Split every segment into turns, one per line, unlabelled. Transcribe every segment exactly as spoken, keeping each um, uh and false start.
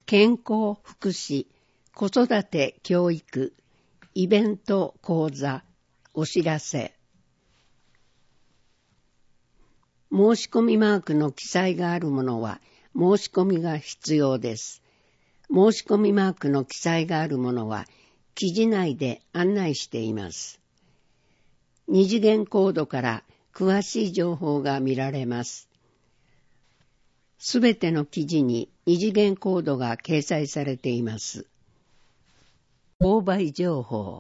健康福祉子育て教育イベント講座お知らせ。申し込みマークの記載があるものは申し込みが必要です。申し込みマークの記載があるものは記事内で案内しています。二次元コードから詳しい情報が見られます。すべての記事に二次元コードが掲載されています。購買情報。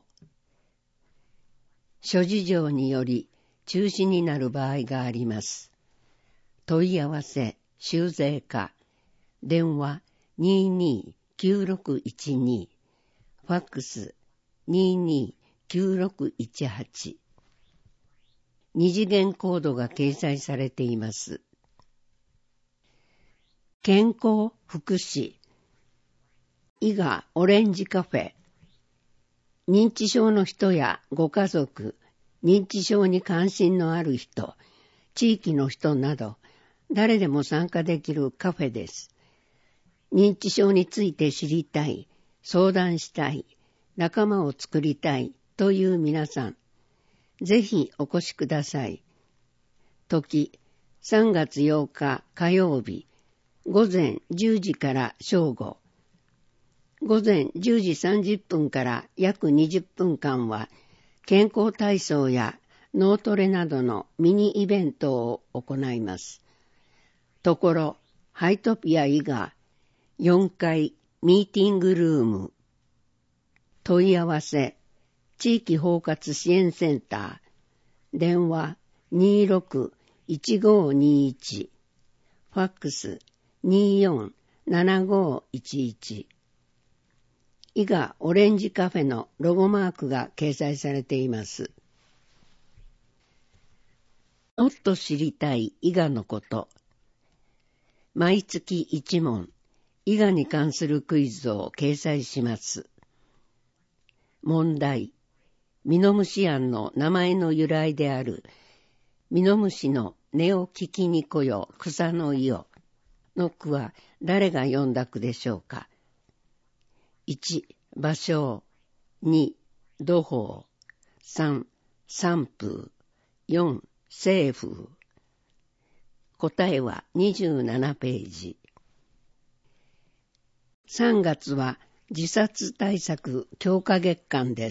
諸事情により中止になる場合があります。問い合わせ、修税課、電話 にーにーきゅうろくいちに、ファックス にーにーきゅうろくいちはち。二次元コードが掲載されています。健康福祉伊賀オレンジカフェ。認知症の人やご家族、認知症に関心のある人、地域の人など誰でも参加できるカフェです。認知症について知りたい、相談したい、仲間を作りたいという皆さん、ぜひお越しください。時、さんがつようか火曜日、午前じゅうじから正午。午前じゅうじさんじゅっぷんから約にじゅっぷんかんは健康体操や脳トレなどのミニイベントを行います。ところ、ハイトピア伊賀よんかいミーティングルーム。問い合わせ、地域包括支援センター、電話 にーろくいちごにいち、ファックス にーよんななごいちいち。伊賀オレンジカフェのロゴマークが掲載されています。もっと知りたい伊賀のこと。毎月いちもん、伊賀に関するクイズを掲載します。問題、ミノムシアンの名前の由来である、ミノムシの音を聞きに来よ、草の伊予の句は誰が詠んだ句でしょうか。いち、芭蕉、に、土法、さん、山風、よん、西風。答えはにじゅうななページ。さんがつは自殺対策強化月間です。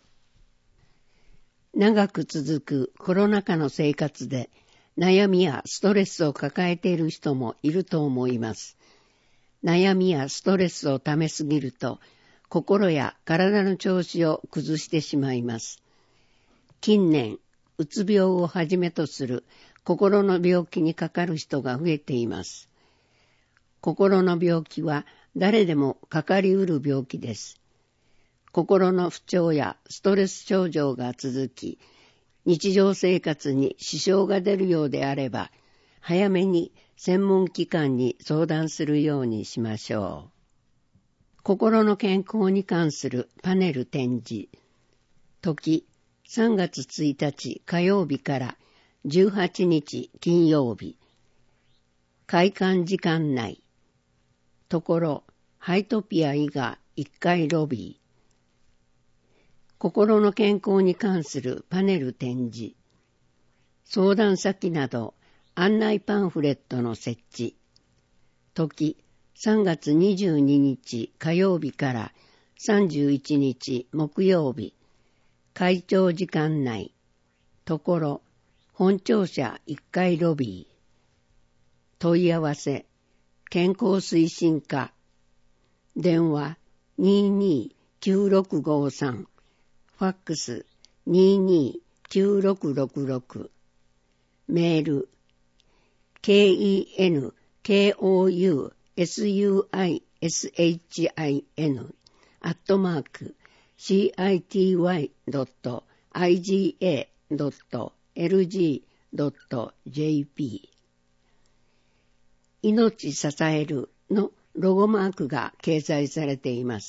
長く続くコロナ禍の生活で悩みやストレスを抱えている人もいると思います。悩みやストレスをためすぎると心や体の調子を崩してしまいます。近年、うつ病をはじめとする心の病気にかかる人が増えています。心の病気は誰でもかかりうる病気です。心の不調やストレス症状が続き、日常生活に支障が出るようであれば、早めに専門機関に相談するようにしましょう。心の健康に関するパネル展示。時、さんがつついたち火曜日からじゅうはちにち金曜日。開館時間内。ところ、ハイトピア伊賀いっかいロビー。心の健康に関するパネル展示。相談先など案内パンフレットの設置。時、さんがつにじゅうににち火曜日からさんじゅういちにち木曜日。開庁時間内。ところ、本庁舎いっかいロビー。問い合わせ、健康推進課。電話 にーにーきゅうろくごさん。ファックス にーにーきゅうろくろくろく。メール ケーイーエヌケーオーユーエスユーアイエスエイチアイエヌ アットマーク シーアイティーワイドットアイジーエードットエルジードットジェーピー 命支えるのロゴマークが掲載されています。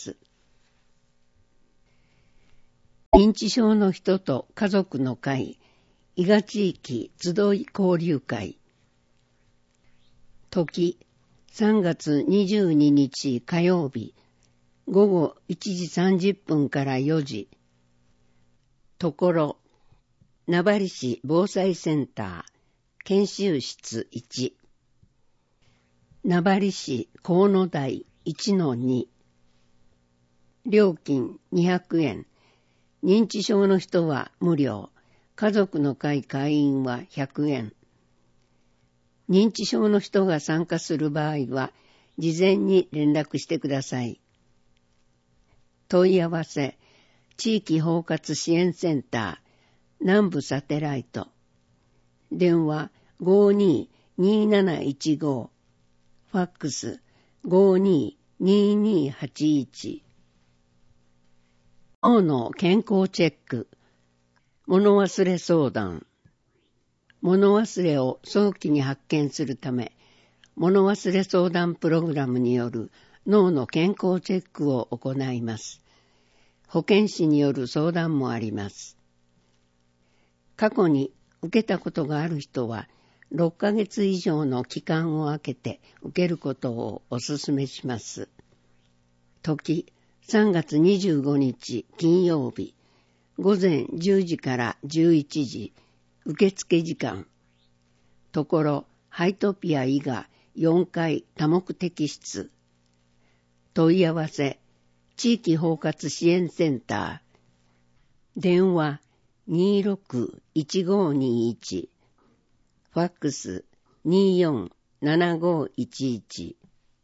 認知症の人と家族の会、伊賀地域集い交流会。時、 さんがつにじゅうににち火曜日、ごごいちじさんじゅっぷんからよじ、ところ、名張市防災センター、研修室いち、名張市河野台 いちのに、料金にひゃくえん、認知症の人は無料、家族の会会員はひゃくえん。認知症の人が参加する場合は、事前に連絡してください。問い合わせ、地域包括支援センター、南部サテライト。電話ごーにーにーなないちご、ファックスごーにーにーにーはちいち。脳の健康チェック、物忘れ相談。物忘れを早期に発見するため、物忘れ相談プログラムによる脳の健康チェックを行います。保健師による相談もあります。過去に受けたことがある人は、ろっかげつ以上の期間を空けて受けることをお勧めします。時、さんがつにじゅうごにち金曜日、ごぜんじゅうじからじゅういちじ、受付時間。ところ、ハイトピア伊賀よんかい多目的室。問い合わせ、地域包括支援センター。電話にーろくいちごにいち。ファックスにーよんななごいちいち。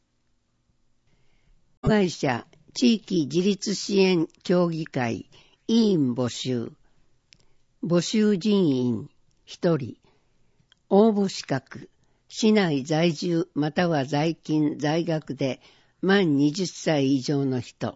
会社地域自立支援協議会委員募集。募集人員ひとり。応募資格、市内在住または在勤在学で満はたち以上の人。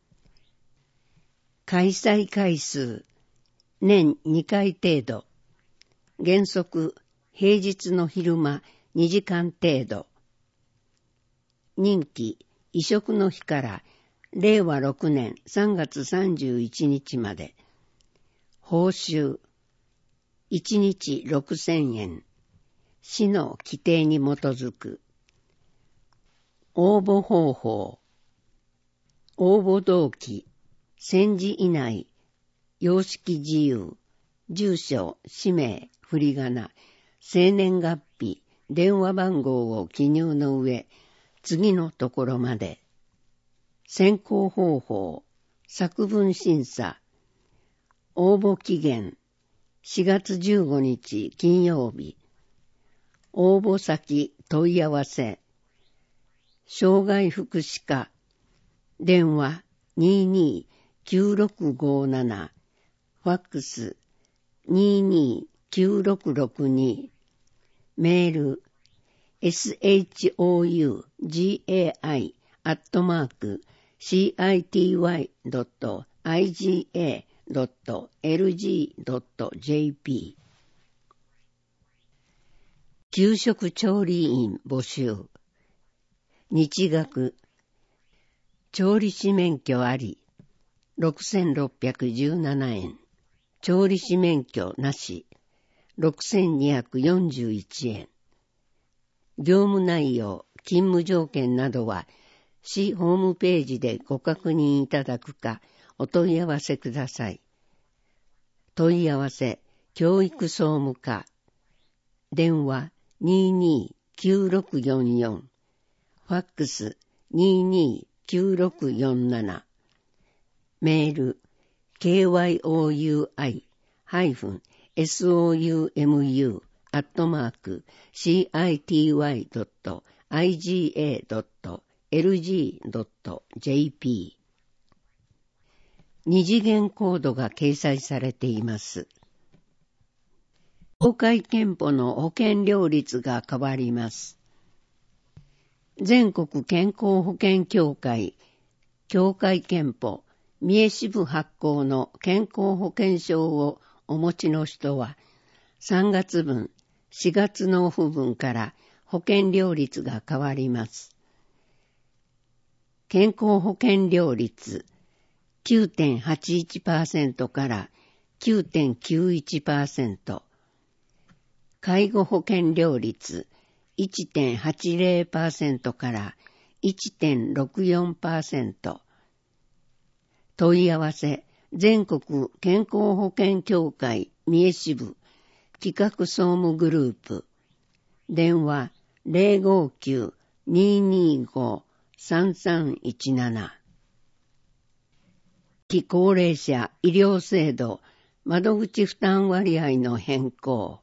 開催回数、年にかい程度。原則、平日の昼間にじかん程度。任期、移植の日かられいわろくねんさんがつさんじゅういちにちまで。報酬、いちにちろくせんえん。市の規定に基づく。応募方法。応募動機、せんじ以内、様式自由、住所、氏名、振り仮名、生年月日、電話番号を記入の上、次のところまで。選考方法、作文審査。応募期限、しがつじゅうごにち金曜日。応募先問い合わせ。障害福祉課。電話にーにーきゅうろくごーなな。ファックスにーにーきゅうろくろくに。メール エスエイチオーユージェーアイ アットマーク シーアイティーワイ ドット アイジーエー ドット エルジー ドット ジェーピー。給食調理員募集。日額。調理師免許あり、ろくせんろっぴゃくじゅうななえん。調理師免許なし、ろくせんにひゃくよんじゅういちえん。業務内容、勤務条件などは、市ホームページでご確認いただくか、お問い合わせください。問い合わせ、教育総務課。電話にーにーきゅうろくよんよん。ファックスにーにーきゅうろくよんなな。メール ケーワイオーユーアイ エスオーユーエムユー アットマーク シーアイティーワイ ドット アイジーエー ドット エルジー ドット ジェーピー。二次元コードが掲載されています。協会憲法の保険料率が変わります。全国健康保険協会、協会憲法、三重支部発行の健康保険証をお持ちの人は、さんがつぶん、しがつ納付分から保険料率が変わります。健康保険料率 きゅうてんはちいちパーセント から きゅうてんきゅういちパーセント、介護保険料率いってんはちぜろパーセント から いってんろくよんパーセント。問い合わせ、全国健康保険協会三重支部企画総務グループ。電話 ゼロごきゅう にーにーご さんさんいちなな。非高齢者医療制度窓口負担割合の変更。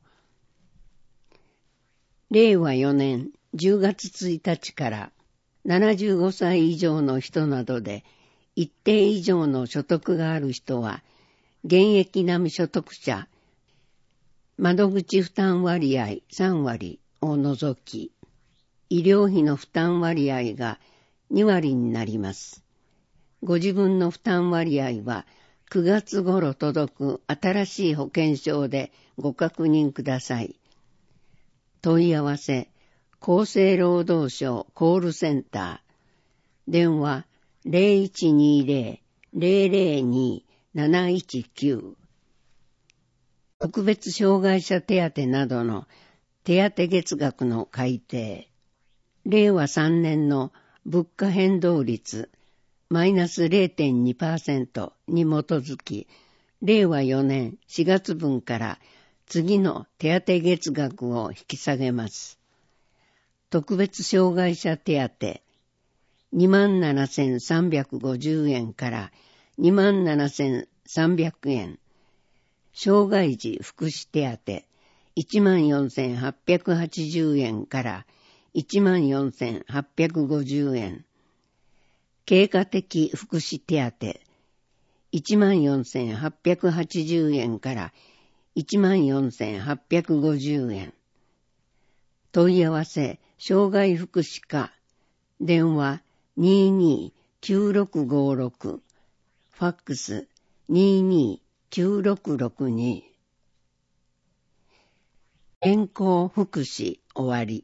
れいわよねんじゅうがつついたちからななじゅうごさい以上の人などで一定以上の所得がある人は現役並み所得者窓口負担割合さんわりを除き医療費の負担割合がにわりになります。ご自分の負担割合はくがつ頃届く新しい保険証でご確認ください。問い合わせ、厚生労働省コールセンター、電話 ゼロいちにゼロ ゼロゼロに なないちきゅう。特別障害者手当などの手当月額の改定。れいわさんねんの物価変動率マイナス ゼロてんにパーセント に基づき、れいわよねんしがつぶんから次の手当月額を引き下げます。特別障害者手当 にまんななせんさんびゃくごじゅうえんからにまんななせんさんびゃくえん。障害児福祉手当 いちまんよんせんはっぴゃくはちじゅうえんからいちまんよんせんはっぴゃくごじゅうえん。経過的福祉手当 いちまんよんせんはっぴゃくはちじゅうえんからいちまんよんせんはっぴゃくごじゅうえん。問い合わせ、障害福祉課、電話 にーにーきゅうろくごろく、ファックス にーにーきゅうろくろくに。健康福祉終わり。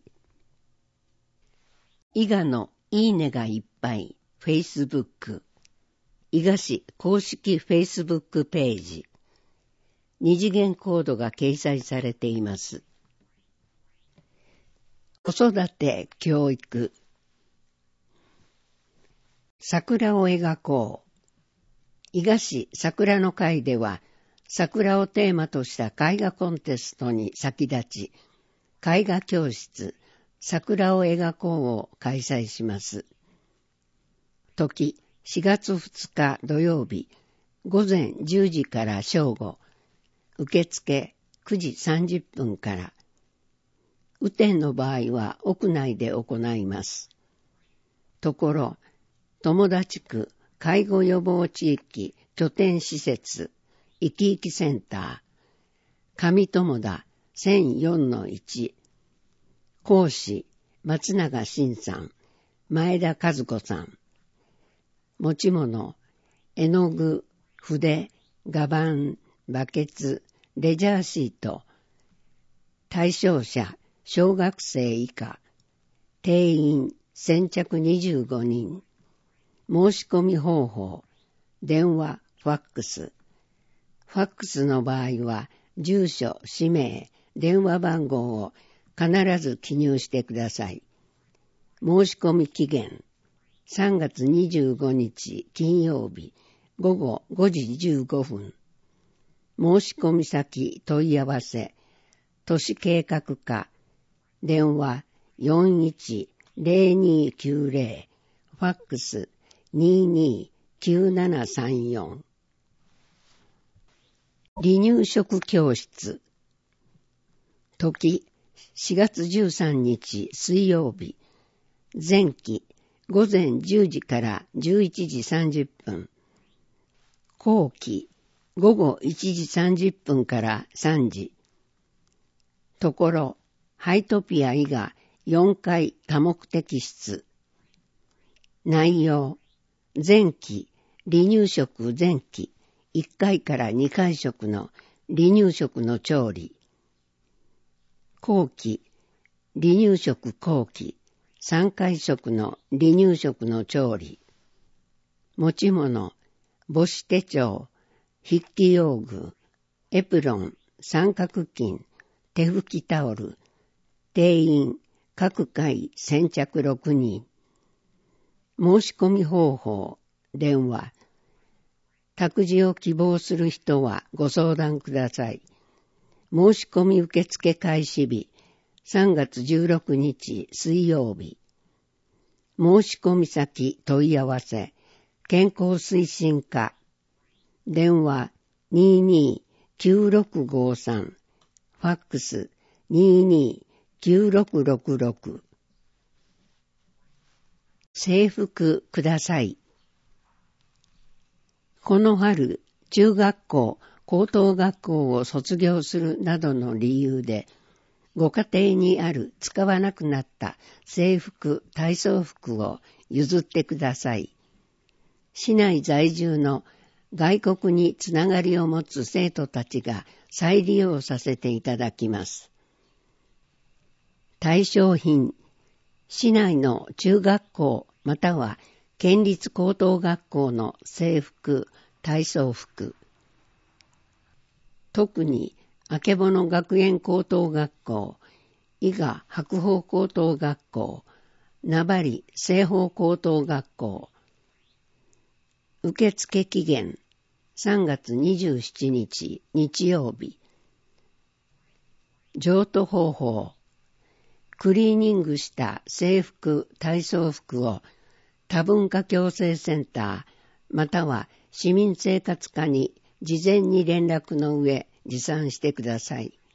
伊賀のいいねがいっぱい、Facebook。伊賀市公式 Facebook ページ。二次元コードが掲載されています。子育て教育。桜を描こう。伊賀市桜の会では、桜をテーマとした絵画コンテストに先立ち、絵画教室、桜を描こうを開催します。時、しがつふつか土曜日、ごぜんじゅうじから正午、受付くじさんじゅっぷんから。雨天の場合は屋内で行います。ところ、友達区介護予防地域拠点施設いきいきセンター上友田 せんよんのいち 講師松永真さん前田和子さん持ち物絵の具筆画板バケツレジャーシート対象者小学生以下定員先着にじゅうごにん申し込み方法電話ファックスファックスの場合は住所氏名電話番号を必ず記入してください。申し込み期限さんがつにじゅうごにち金曜日ごごごじじゅうごふん申し込み先問い合わせ都市計画課電話よんいちゼロにきゅうゼロファックスにーにーきゅうななさんよん離乳食教室時しがつじゅうさんにち水曜日前期ごぜんじゅうじからじゅういちじさんじゅっぷん後期ごごいちじさんじゅっぷんからさんじところハイトピア伊賀よんかい多目的室内容前期離乳食前期いっかいからにかい食の離乳食の調理後期離乳食後期さんかい食の離乳食の調理持ち物母子手帳筆記用具エプロン三角巾手拭きタオル定員各回先着ろくにん。申し込み方法、電話。託児を希望する人はご相談ください。申し込み受付開始日、さんがつじゅうろくにち水曜日。申し込み先問い合わせ、健康推進課。電話 にーにーきゅうろくごさん。ファックス にーにーきゅうろくろくろく。制服ください。この春、中学校、高等学校を卒業するなどの理由で、ご家庭にある使わなくなった制服、体操服を譲ってください。市内在住の外国につながりを持つ生徒たちが再利用させていただきます。対象品、市内の中学校または県立高等学校の制服、体操服。特に、あけぼの学園高等学校、伊賀白鳳高等学校、名張青豊高等学校。受付期限、さんがつにじゅうしちにち日曜日。譲渡方法、クリーニングした制服、体操服を多文化共生センターまたは市民生活課に事前に連絡の上持参してください。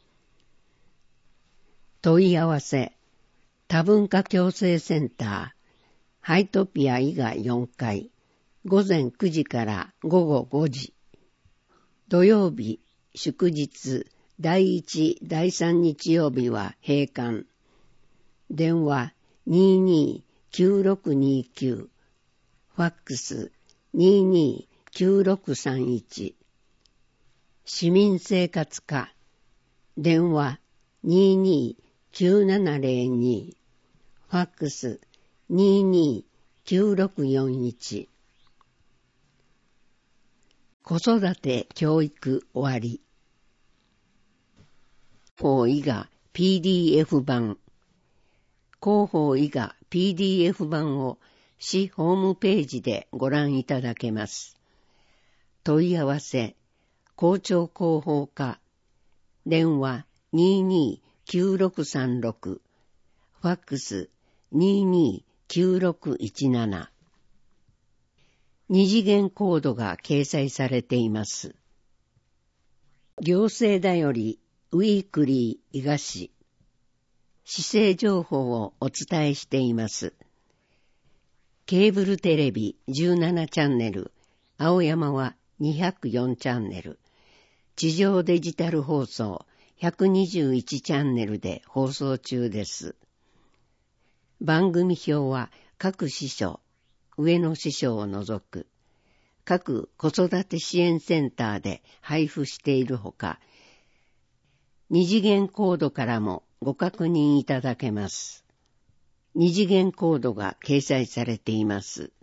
問い合わせ、多文化共生センター、ハイトピア伊賀よんかい、ごぜんくじからごごごじ。土曜日、祝日、だいいち、だいさん日曜日は閉館。電話 にーにーきゅうろくにーきゅう、ファックス にーにーきゅうろくさんいち。市民生活課、電話 にーにーきゅうななぜろに、ファックス にーにーきゅうろくよんいち。子育て教育終わり。広報伊賀 ピーディーエフ 版。広報伊賀 ピーディーエフ 版を市ホームページでご覧いただけます。問い合わせ、校長広報課、電話 にーにーきゅうろくさんろく、ファックス にーにーきゅうろくいちなな。二次元コードが掲載されています。行政だよりウィークリー伊賀市。市政情報をお伝えしています。ケーブルテレビじゅうななチャンネル、青山はにひゃくよんチャンネル、地上デジタル放送ひゃくにじゅういちチャンネルで放送中です。番組表は各支所、上の支所を除く、各子育て支援センターで配布しているほか、二次元コードからもご確認いただけます。二次元コードが掲載されています。